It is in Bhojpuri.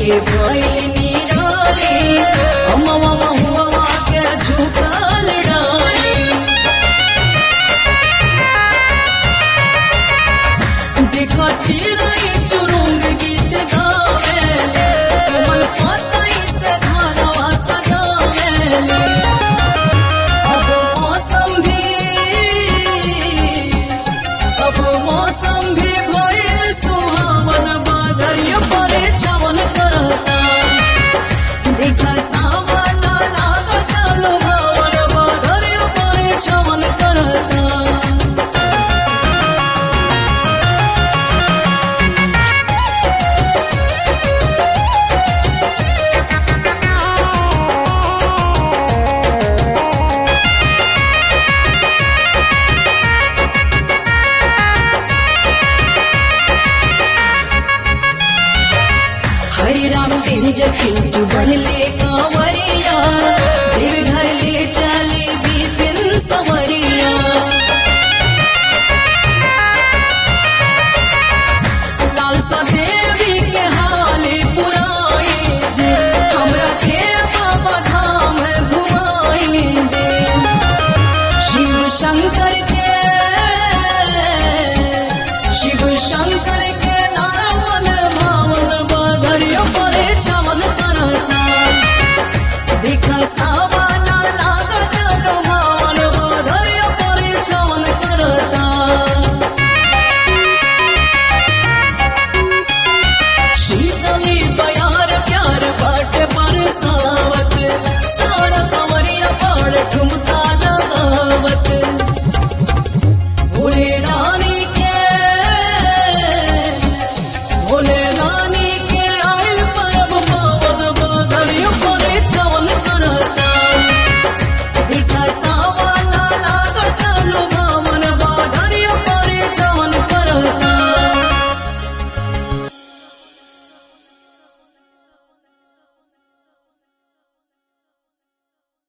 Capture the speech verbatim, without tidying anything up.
के भइल निराली हमवा महुआ के झुकल डाली देखो चिड़ै चुरुंग गीत गावेले मन पतई से घरवा सजावेले अब मौसम भी अब मौसम भी भइल सुहावन बादरिया परे छवन करता देखा सावन लागत लुभावन बादरिया परे छवन करता हरे राम तेज खिंचु बनले